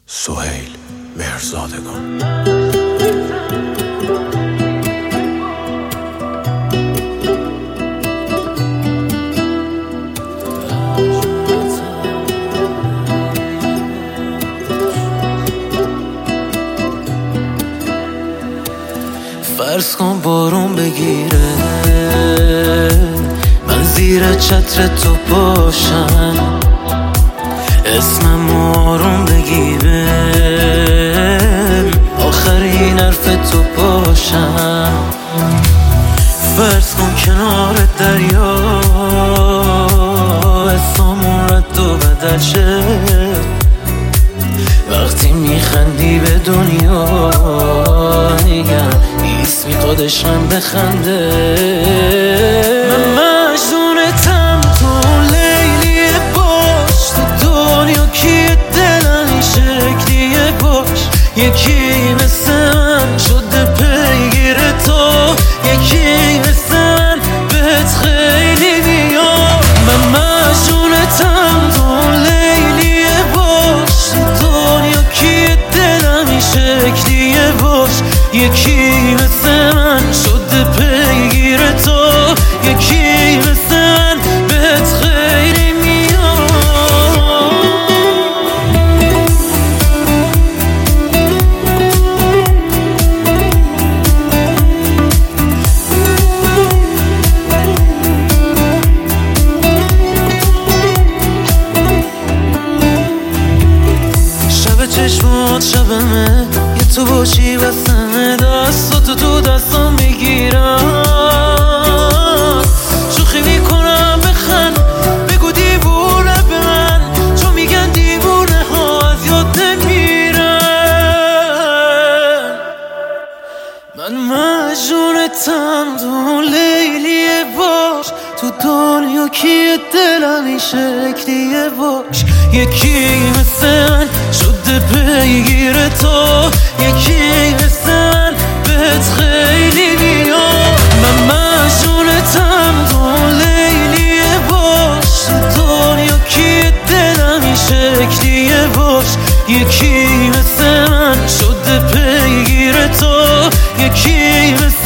سهیل مهرزادگان. فرض کن بارون بگیره، من زیر چتر تو باشم، اسمم آروم بگیره، آخرین حرف تو باشم. فرض کن کنار دریا اسممون رد و بدل شه، وقتی میخندی به دنیا نگم اسمی خودش هم بخنده. من مجنونتم، تو لیلیه باش، تو دنیا کیه دلم این شکلیه باش. یکی مثل من شده پیگیر تو، یکی مثل من بهت خیلی میاد. من مجنونتم، تو لیلیه باش، تو دنیا کیه دلم این شکلیه باش. یکی مثل من شده پیگیر تو، یکی مثل من بهت خیلی میاد. شب چشمات شبمه، یه تو باشی واسمه، دستاتو تو دستام میگیرم، شوخی میکنم بخند، بگو دیوونه به من، چون میگن دیوونه ها از یاد نمیرن. من مجنونتم، تو لیلیه باش، تو دنیا کیه دلم این شکلیه باش. یکی مثل من شده پیگیر تو، یکی مثل من بهت خیلی میاد. من مجنونتم، تو لیلیه باش، تو دنیا کیه دلم این شکلیه باش. یکی مثل من شده پیگیر تو، یکی مثل